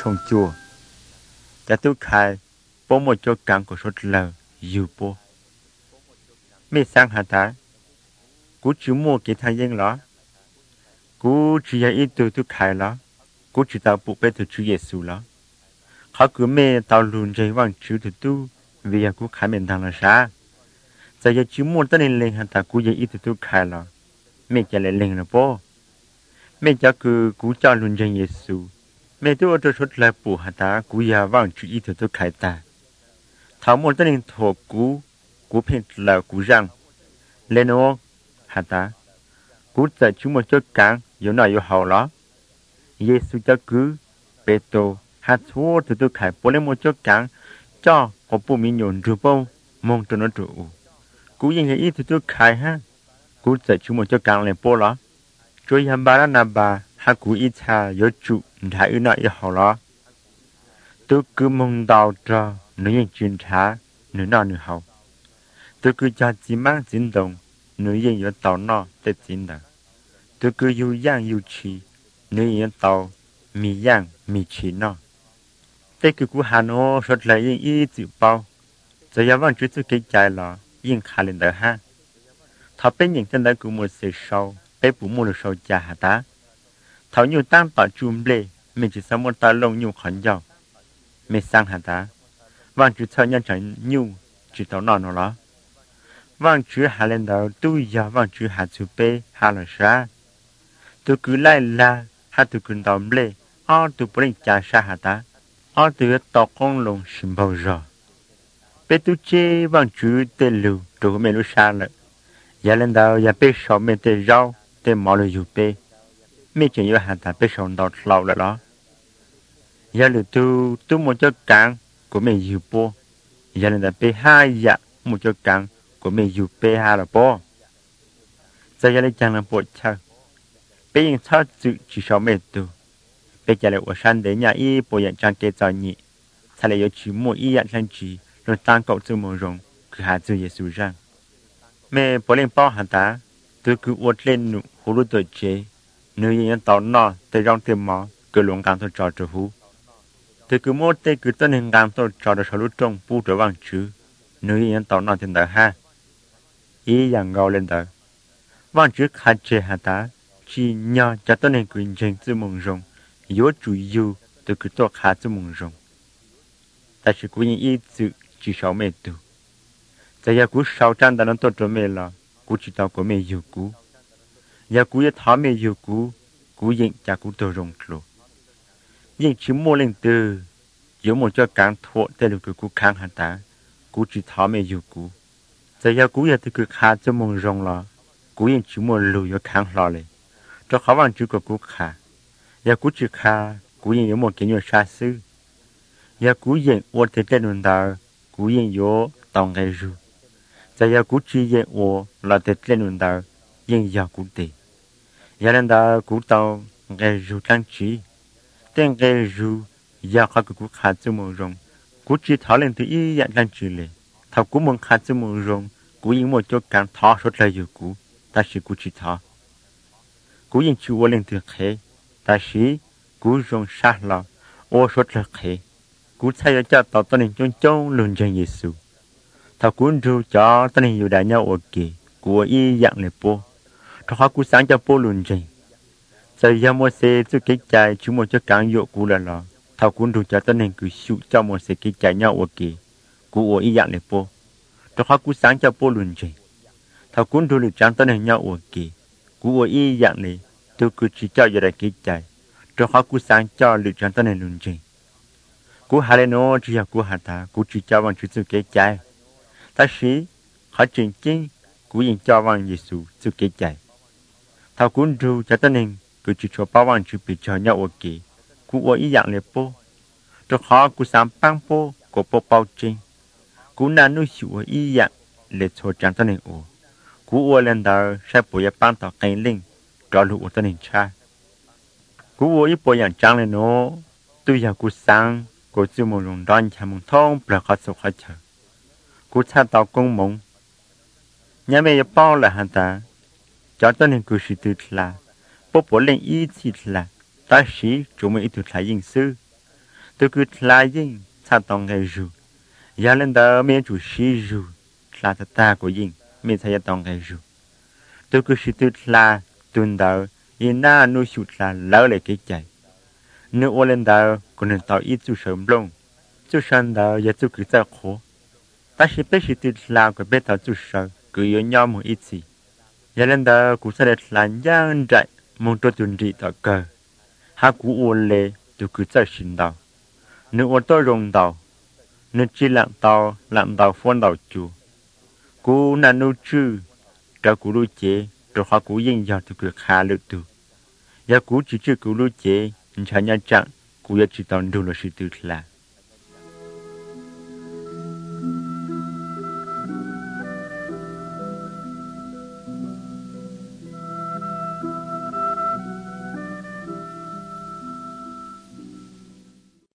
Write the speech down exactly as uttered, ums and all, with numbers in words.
sông chùa cha tu khai bố một chỗ cảng của số lờ yêu bố mẹ sang hà ta cú chỉ mua cái thay dân đó cú chỉ là ít từ tu khai đó cú chỉ tao bộ bê từ Chúa Giêsu đó họ cứ mẹ tao luôn chơi vang chữ từ tu vì cú khai mình thằng là sao giờ giờ chỉ mua tới nên lên hà ta cú giờ ít từ tu khai đó mẹ cha lại lên là bố mẹ cha cứ cú cha luôn chơi Giêsu mẹ tôi ở chỗ lại bù hà ta cú giờ vang chữ ít từ tu khai ta thảo mua tới nên thổ cú cú phèn là cú răng lên ô hà ta cú giờ chúng một chỗ cảng yếu nào yếu hậu đó Giêsu cho cứ bê tô hạt thua từ từ khai bố lên một chỗ cảng cho có bố mình nhổn rùa bông mong cho nó trụ cú yên ý từ từ khai ha cú giờ chúng một chỗ cảng lên bố đó rồi hàm bà là nà bà ha cú ít ha yếu trụ đại yếu nào yếu hậu đó tôi cứ mong đào cho nếu yên chuyên trả nếu nào nếu hậu tôi cứ cho chỉ mang chính đồng nếu yên yếu tàu nó để chính đồng tôi cứ yêu yang yêu chi nếu yên tàu mi yang mi chi nó thế cứ cú hà nó xuất lại yên ý chịu bao giờ giờ vẫn chưa cái trái là yên khá lên đó ha thọ bên những chân đấy của một sự sâu bên bụng một sâu già hả ta thọ nhiều tăng tỏ chùm lệ mình chỉ sống một ta lông nhiều khẩn dầu mình sang hả ta vẫn chưa theo nhân chẳng nhiều chỉ tàu nọ nó đó vẫn chưa hà lên đó tôi giờ vẫn chưa hà chụp bê hà là sao tôi cứ lại là hà tôi cứ đom lệ ó tôi bring trả sa hả ta ó tôi tọt con lồng xin bao giờ bé tôi chơi vẫn chưa tê lưu rồi mình lúc xa lại giờ lên đó giờ bé sầu mình tê rau tê mòเลยอยู่bé mấy chuyện yêu hà ta bé sầu đọt lâu rồi đó giờ là tôi tôi một chỗ cảng của mình yêu bố giờ lên đó bé hai dạ một chỗ cảng của mình yêu bé hai là bố giờ giờ lên chẳng là bố chơi bây giờ sao tự chỉ số mấy tu bây giờ là ở sân để nhà y bộ nhận trang kế cho nhị thay lại chỉ mua y nhận trang chỉ rồi tăng cậu tự mua rong cứ hạ tự Giêsu rằng mẹ bộ lên bao hẳn ta tôi cứ uất lên nụ hú lú tuổi chế nếu như tao nọ tới rong tiền mỏ cứ luôn càng thôi trò trò hú tôi cứ mua tê cứ tân hình càng thôi trò được số lú trong bu trở vàng chứ nếu như tao nọ tiền đỡ ha y dạng gạo lên đỡ vàng chứ khá chế hả ta chỉ nhờ cho tôi nên quyền trình tự mong rong yếu chủ yếu tôi cứ tôi khá tự mong rong ta chỉ có những ý tự chỉ sáu mẹ tu giờ giờ cú sáu trăm đã nó tốt cho mẹ là cú chỉ tao của mẹ yêu cú giờ cú giờ tháo mẹ yêu cú cú hiện cha cú tôi rong lô hiện chỉ mua lên từ yếu một cho càng thọ để được cú kháng hẳn ta cú chỉ tháo mẹ yêu cú giờ giờ cú giờ tôi cứ khá tự mong rong là cú hiện chỉ mua lùi yếu kháng loเลยcho khó bằng chữ của cú khá giờ cú chữ khá cú hiện yếu một cái nhiều xa xứ giờ cú hiện ô thế tên luôn đó cú hiện yếu tòng cái ru giờ giờ cú chỉ hiện ô là thế tên luôn đó hiện giờ cú tệ giờ lên đó cú tàu cái ru trang trí tên cái ru giờ khó cú khá chữ mong rong cú chỉ tháo lên từ ý nhận trang tríเลยtháo cú mong khá chữ mong rong cú hiện một chỗ càng tháo suốt lạiอยู่cú ta chỉ cú chỉ tháo cú yên chịu lên từ khé ta sĩ cú rong sát lọ ô sốt là khé cú thay cho tao tao nên chôn chôn luôn chân Giêsu thảo cú ru cho tao nên yêu đại nhau ở kì cú y dạng này po thảo họ cú sáng cho po luôn chân giờ giờ mua xe chú cái chạy chú mua cho cán dụ cú là lọ thảo cú ru cho tao nên cứ sưu cho mua xe cái chạy nhau ở kì cú y dạng này po thảo họ cú sáng cho po luôn chân thảo cú ru được trang tao nên nhau ở kì cú y dạng này tôi cứ chỉ cho giờ đại cái chạy cho họ cú sáng cho lựa chọn tao nên luôn chân cú hà lên nó chỉ là cú hà ta cú chỉ cho bằng chữ chữ cái chạy ta sĩ họ chuyện chính cú yên cho bằng Giêsu chữ cái chạy thảo cú ru cho tao nên cứ chỉ cho bao bằng chữ bị cho nhau ở kì cú ý dạng này po cho họ cú sáng băng po của po bao chính cú na nuôi sủa ý dạng để cho chẳng tao nên ổ cú ô lên đó sẽ bồi ban tao cái linh cho lũ tao nên cha cú ô ít bồi dạng trang lên nó tôi giờ cú sáng cú chưa một lòng đón chả một thông bờ khó sụp khó chờ cú cha tao công mộng nhà mẹ bao là hả ta cho tao nên cú sĩ tự là bố bố lên ý chỉ là ta sĩ chúng mình ít tự là yên sư tôi cứ lại dinh sao tòng ngày rù giờ lên đó miền chủ sĩ rù là ta ta của dinh miền thay tòng ngày rù tôi cứ sĩ tôi là tuần đó yên na nuôi sụt là lỡ lại cái chạy nếu ô lên đó còn nên tàu ít chú sớm lông chú sân đó giờ chú cứ ra khổ ta sĩ bé sĩ tôi là của bé tàu chú sớm cứ yếu nhau một ít gì giờ lên đó cũng sẽ được làm giang chạy mong cho tuần trị tàu cờ ha cú ô lê tôi cứ ra xin đầu nếu ô tô rồng đầu nếu chỉ lặng tàu lặng tàu phun đầu chủ cú nà nô chư cho cú lưu chế rồi họ cú yên giờ tôi cứ khá lưu tu giờ cú chỉ chưa cú lưu chế nhưng chẳng nhớ chẳng cú giờ chỉ tàu đủ là sự tự là